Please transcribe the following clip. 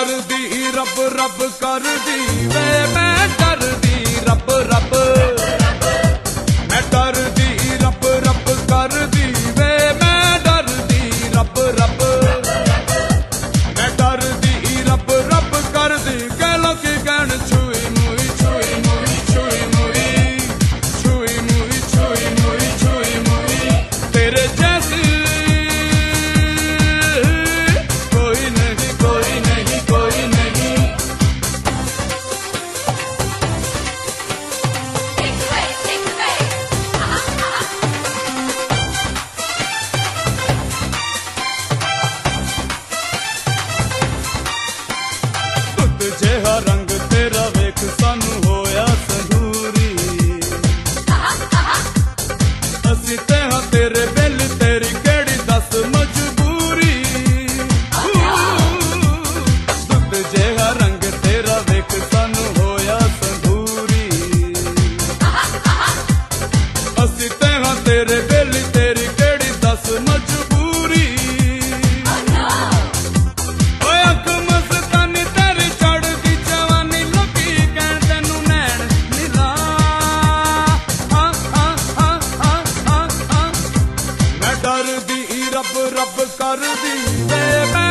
डरदी रब रब करदी वे मैं डरदी रब रब मैं डरदी रब रब करदी वे मैं डरदी रब रब मैं डरदी रब रब करदी कह लो कि कहन छुई मुई छुई मुई छुई मुई छुई मुई छुई मुई छुई मुई तेरे जैसी जेहा रंग तेरा वेख सानू होया संदूरी असी ते हां तेरे बिल तेरी केड़ी दस मजबूरी दुध जेहा रंग तेरा वेख सानू होया संदूरी असी ते हां तेरे बिल तेरी केड़ी दस मजबूरी डरदी रब रब करदी वे